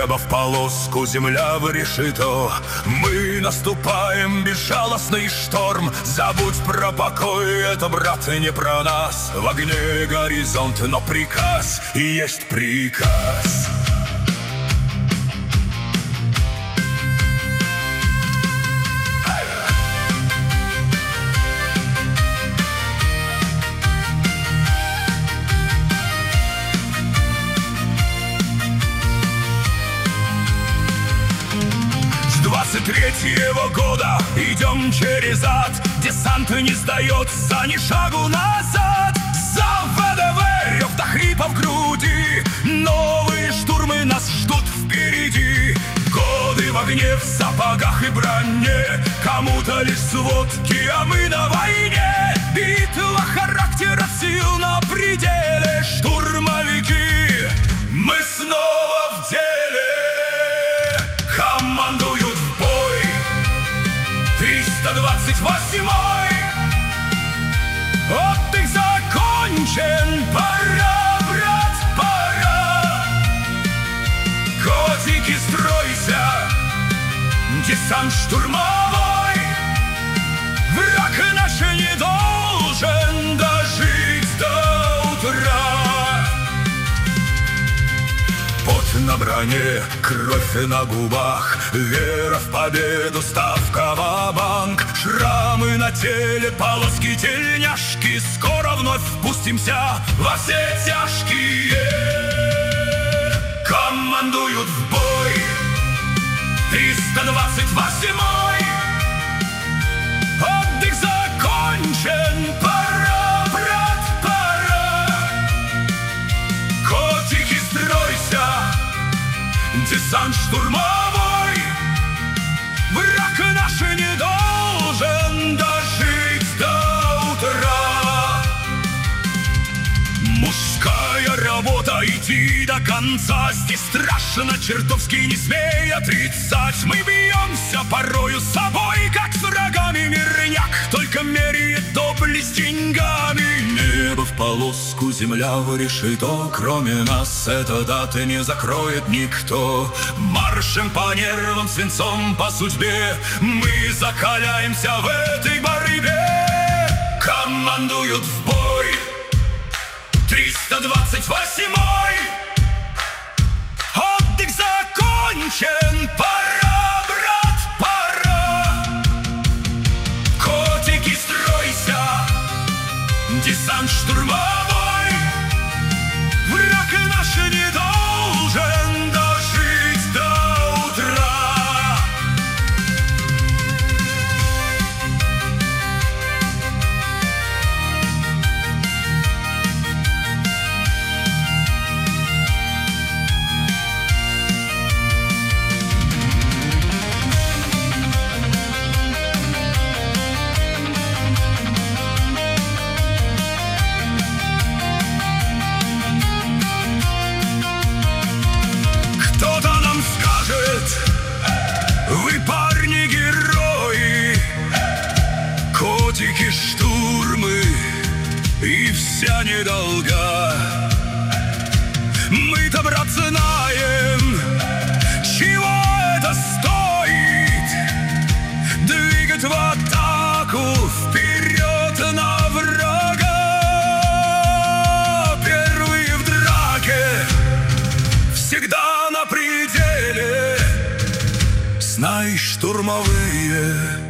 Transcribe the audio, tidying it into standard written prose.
Небо в полоску, земля в решето. Мы наступаем, безжалостный шторм. Забудь про покой, это, брат, не про нас. В огне горизонт, но приказ и есть приказ. С 23-го года идем через ад. Десант не сдается ни шагу назад. За ВДВ рев до хрипа в груди. Новые штурмы нас ждут впереди. Годы в огне, в сапогах и броне. Кому-то лишь сводки, а мы на войне. Битва характера, сил на пределе. Штурмовики, мы снова в деле. Командуют в бой 328-й. Отдых закончен, пора, брат, пора. Котики, стройся, десант штурмовой. Враг наш не должен дожить до утра. Пот на броне, кровь на губах, вера в победу, ставка ва-банк. Шрамы на теле, полоски, тельняшки. Скоро вновь впустимся во все тяжкие. Командуют в бой 328-й. Отдых закончен, пора, брат, пора. Котики, стройся, десант штурмовой. Враг наш не должен дожить до утра. Мужская работа, идти до конца. Здесь страшно, чертовски, не смей отрицать. Мы бьемся порою с собой, как с врагами. Мирняк только меряет доблесть деньгами. Небо в полоску, земля в решето. Кроме нас эта дата не закроет никто. Маршем по нервам, свинцом по судьбе. Мы закаляемся в этой борьбе. Командуют в бой 328-й. Отдых закончен, пора, брат, пора. Котики, стройся, десант штурмовой. Враг наш не должен дожить до утра. Вы, парни, герои, котики, штурмы и вся недолга. Мы-то, брат, знаем, чего это стоит. Двигать в атаку, вперед на врага. Первые в драке, всегда на пределе. Знаешь, штурмовые